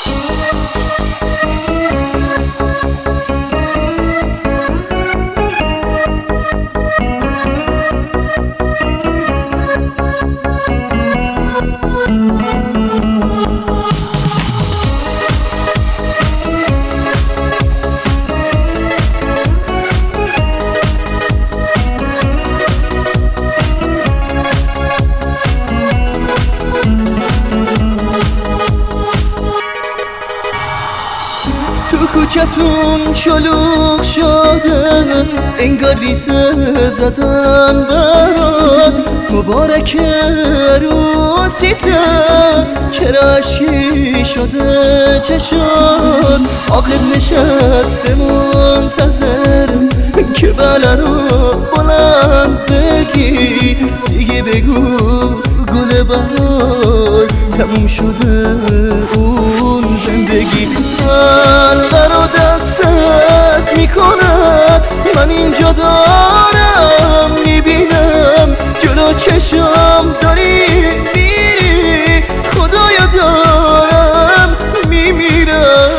تو کوچتون شلوغ شده انگار ریسه زدن برات مبارک عروسیته چرا اشکی شده چشات عاقل نشسته منتظر که بله رو بلند بگی دیگه بگو گل بهار تموم شده اون زندگی حلقه رو دستت میکنم من اینجا دارم میبینم جلو چشم داری میری خدایا دارم میمیرم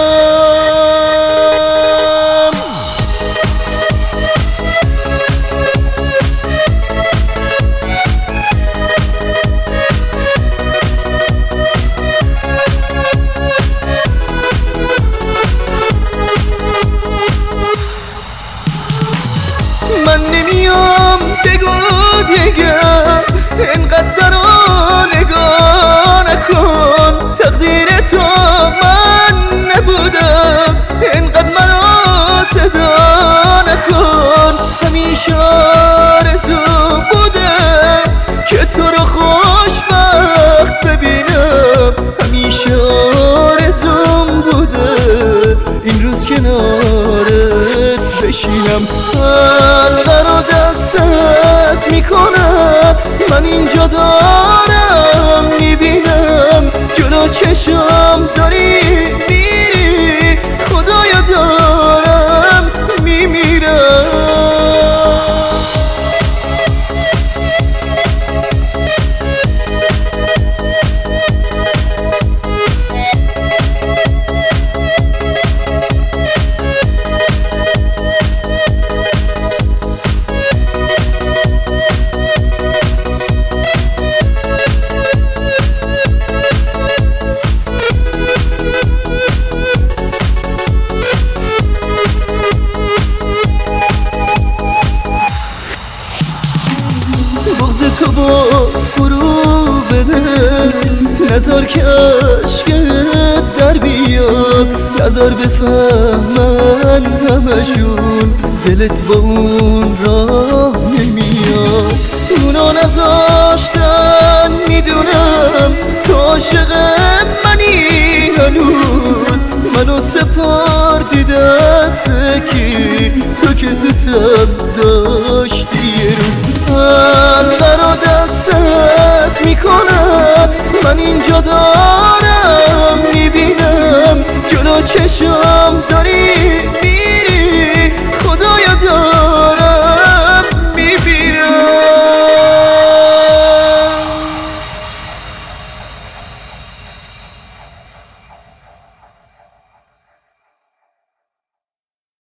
من نمیام بگو دیگه اینقدر رو نگاه نکن تقدیر تو من نبودم اینقدر منو صدا نکن همیشه آرزو بوده که تو رو خوشبخت ببینم همیشه آرزوم بوده این روز کنارت بشینم حلقه رو دستت میکنم من اینجا دارم میبینم جلو چشم داری میری خدایا دارم میمیرم بغض تو باز فرو بده نذار که عشقت در بیاد نذار بفهمن همشون دلت با اون راه نمیاد اونا نذاشتن میدونم تو عاشق منی هنوز منو سپردی دست کی تو که دوستم داشتی یه روز حلقه رو دستت میکنم من اینجا دارم میبینم جلو چشم داری